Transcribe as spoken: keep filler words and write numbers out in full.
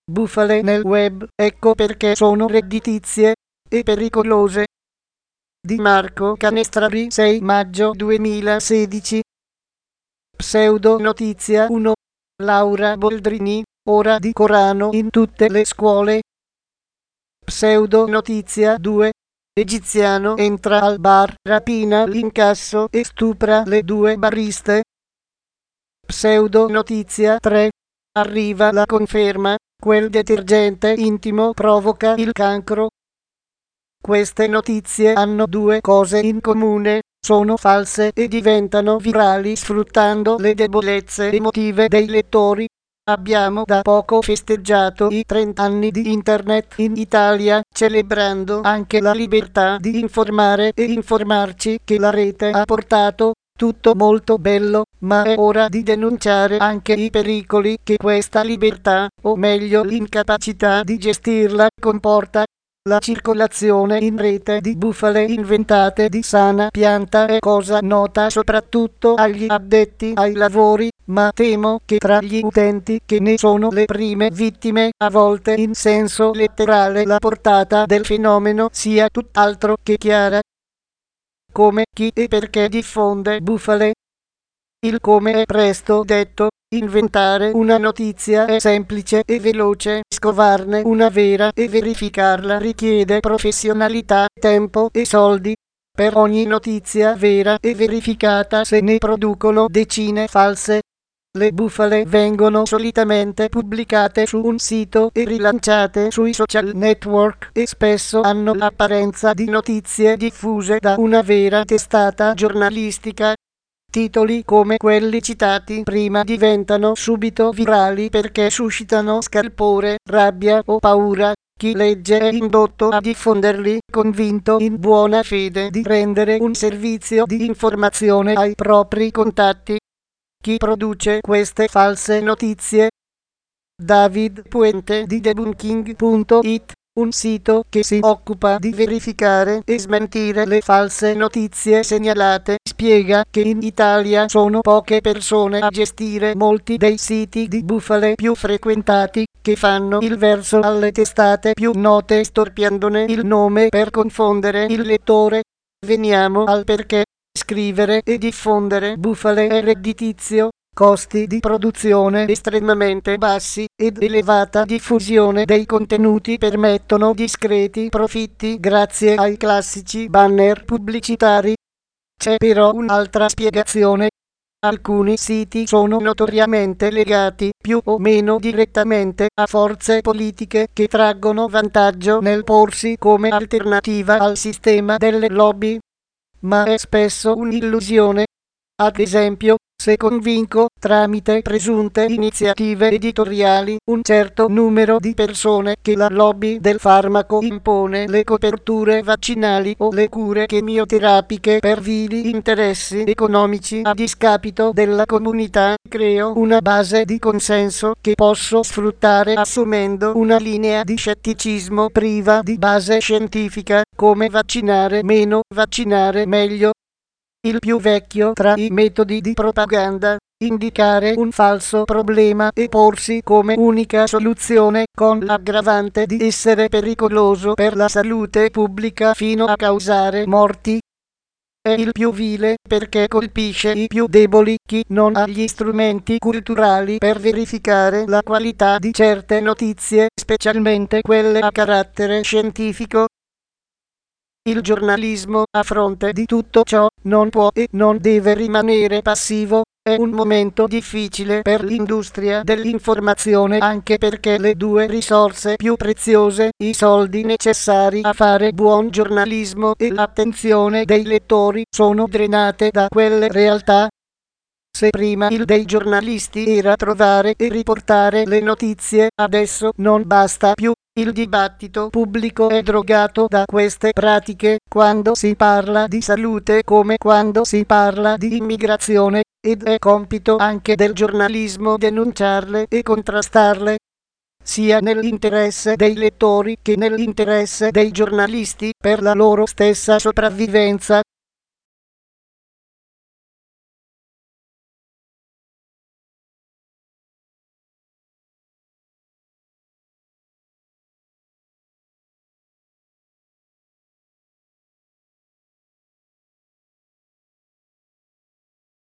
bufale nel web, ecco perché sono redditizie e pericolose. Di Marco Canestrari, sei maggio duemilasedici. Pseudo notizia uno. Laura Boldrini, ora di Corano in tutte le scuole. Pseudo notizia due. Egiziano entra al bar, rapina l'incasso e stupra le due bariste. Pseudo notizia tre. Arriva la conferma, quel detergente intimo provoca il cancro. Queste notizie hanno due cose in comune, sono false e diventano virali sfruttando le debolezze emotive dei lettori. Abbiamo da poco festeggiato i trenta anni di Internet in Italia, celebrando anche la libertà di informare e informarci che la rete ha portato. Tutto molto bello, ma è ora di denunciare anche i pericoli che questa libertà, o meglio l'incapacità di gestirla, comporta. La circolazione in rete di bufale inventate di sana pianta è cosa nota soprattutto agli addetti ai lavori, ma temo che tra gli utenti che ne sono le prime vittime, a volte in senso letterale, la portata del fenomeno sia tutt'altro che chiara. Come, chi e perché diffonde bufale? Il come è presto detto. Inventare una notizia è semplice e veloce, scovarne una vera e verificarla richiede professionalità, tempo e soldi. Per ogni notizia vera e verificata se ne producono decine false. Le bufale vengono solitamente pubblicate su un sito e rilanciate sui social network e spesso hanno l'apparenza di notizie diffuse da una vera testata giornalistica. Titoli come quelli citati prima diventano subito virali perché suscitano scalpore, rabbia o paura. Chi legge è indotto a diffonderli, convinto in buona fede di rendere un servizio di informazione ai propri contatti. Chi produce queste false notizie? David Puente di debunking punto it, un sito che si occupa di verificare e smentire le false notizie segnalate, spiega che in Italia sono poche persone a gestire molti dei siti di bufale più frequentati, che fanno il verso alle testate più note storpiandone il nome per confondere il lettore. Veniamo al perché. Scrivere e diffondere bufale è redditizio. Costi di produzione estremamente bassi ed elevata diffusione dei contenuti permettono discreti profitti grazie ai classici banner pubblicitari. C'è però un'altra spiegazione. Alcuni siti sono notoriamente legati, più o meno direttamente, a forze politiche che traggono vantaggio nel porsi come alternativa al sistema delle lobby. Ma è spesso un'illusione. Ad esempio, se convinco, tramite presunte iniziative editoriali, un certo numero di persone che la lobby del farmaco impone le coperture vaccinali o le cure chemioterapiche per vili interessi economici a discapito della comunità, creo una base di consenso che posso sfruttare assumendo una linea di scetticismo priva di base scientifica, come vaccinare meno, vaccinare meglio. Il più vecchio tra i metodi di propaganda, indicare un falso problema e porsi come unica soluzione, con l'aggravante di essere pericoloso per la salute pubblica fino a causare morti. È il più vile perché colpisce i più deboli, chi non ha gli strumenti culturali per verificare la qualità di certe notizie, specialmente quelle a carattere scientifico. Il giornalismo, a fronte di tutto ciò, non può e non deve rimanere passivo. È un momento difficile per l'industria dell'informazione anche perché le due risorse più preziose, i soldi necessari a fare buon giornalismo e l'attenzione dei lettori, sono drenate da quelle realtà. Se prima il dei giornalisti era trovare e riportare le notizie, adesso non basta più. Il dibattito pubblico è drogato da queste pratiche, quando si parla di salute come quando si parla di immigrazione, ed è compito anche del giornalismo denunciarle e contrastarle. Sia nell'interesse dei lettori che nell'interesse dei giornalisti per la loro stessa sopravvivenza.